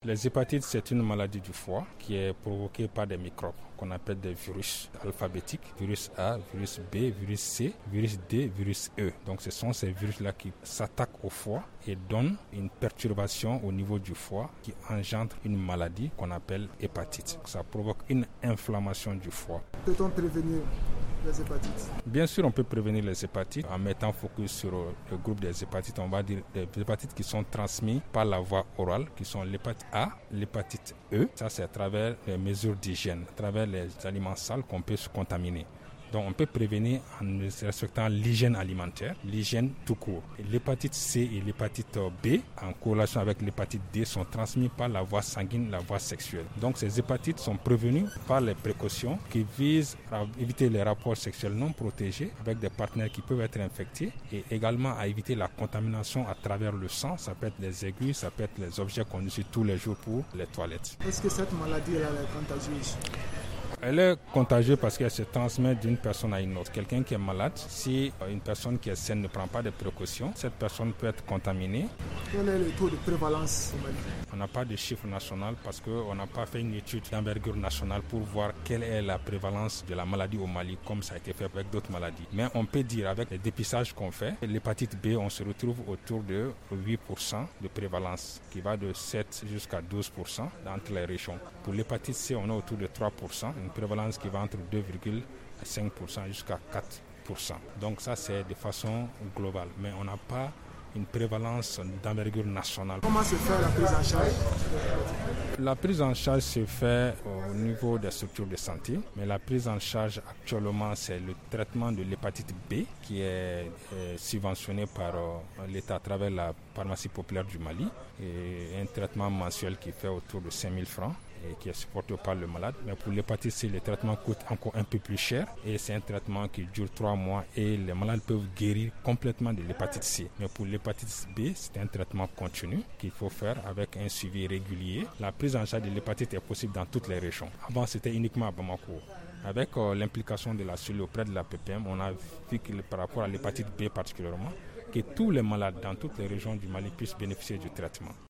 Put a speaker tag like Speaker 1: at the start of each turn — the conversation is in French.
Speaker 1: Les hépatites, c'est une maladie du foie qui est provoquée par des microbes qu'on appelle des virus alphabétiques, virus A, virus B, virus C, virus D, virus E. Donc ce sont ces virus-là qui s'attaquent au foie et donnent une perturbation au niveau du foie qui engendre une maladie qu'on appelle hépatite. Ça provoque une inflammation du foie.
Speaker 2: Peut-on prévenir les hépatites?
Speaker 1: Bien sûr, on peut prévenir les hépatites en mettant focus sur le groupe des hépatites. On va dire des hépatites qui sont transmises par la voie orale, qui sont l'hépatite A, l'hépatite E. Ça, c'est à travers les mesures d'hygiène, à travers les aliments sales qu'on peut se contaminer. Donc on peut prévenir en respectant l'hygiène alimentaire, l'hygiène tout court. L'hépatite C et l'hépatite B, en corrélation avec l'hépatite D, sont transmises par la voie sanguine, la voie sexuelle. Donc ces hépatites sont prévenues par les précautions qui visent à éviter les rapports sexuels non protégés avec des partenaires qui peuvent être infectés et également à éviter la contamination à travers le sang. Ça peut être les aiguilles, ça peut être les objets qu'on utilise tous les jours pour les toilettes.
Speaker 2: Est-ce que cette maladie elle est contagieuse?
Speaker 1: Elle est contagieuse parce qu'elle se transmet d'une personne à une autre. Quelqu'un qui est malade, si une personne qui est saine ne prend pas de précautions, cette personne peut être contaminée.
Speaker 2: Quel est le taux de prévalence?
Speaker 1: On n'a pas de chiffre national parce qu'on n'a pas fait une étude d'envergure nationale pour voir quelle est la prévalence de la maladie au Mali, comme ça a été fait avec d'autres maladies. Mais on peut dire avec les dépistages qu'on fait, l'hépatite B, on se retrouve autour de 8% de prévalence, qui va de 7 jusqu'à 12% entre les régions. Pour l'hépatite C, on est autour de 3%. Une prévalence qui va entre 2,5% jusqu'à 4%. Donc ça, c'est de façon globale. Mais on n'a pas une prévalence d'envergure nationale.
Speaker 2: Comment se fait la prise en charge?
Speaker 1: La prise en charge se fait au niveau des structures de santé, mais la prise en charge actuellement, c'est le traitement de l'hépatite B qui est subventionné par l'État à travers la pharmacie populaire du Mali, et un traitement mensuel qui fait autour de 5 000 francs et qui est supporté par le malade. Mais pour l'hépatite C, le traitement coûte encore un peu plus cher et c'est un traitement qui dure 3 mois et les malades peuvent guérir complètement de l'hépatite C. Mais pour l'hépatite B, c'est un traitement continu qu'il faut faire avec un suivi régulier. La prise en charge de l'hépatite est possible dans toutes les régions. Avant, c'était uniquement à Bamako. Avec l'implication de la cellule auprès de la PPM, on a vu que par rapport à l'hépatite B particulièrement, que tous les malades dans toutes les régions du Mali puissent bénéficier du traitement.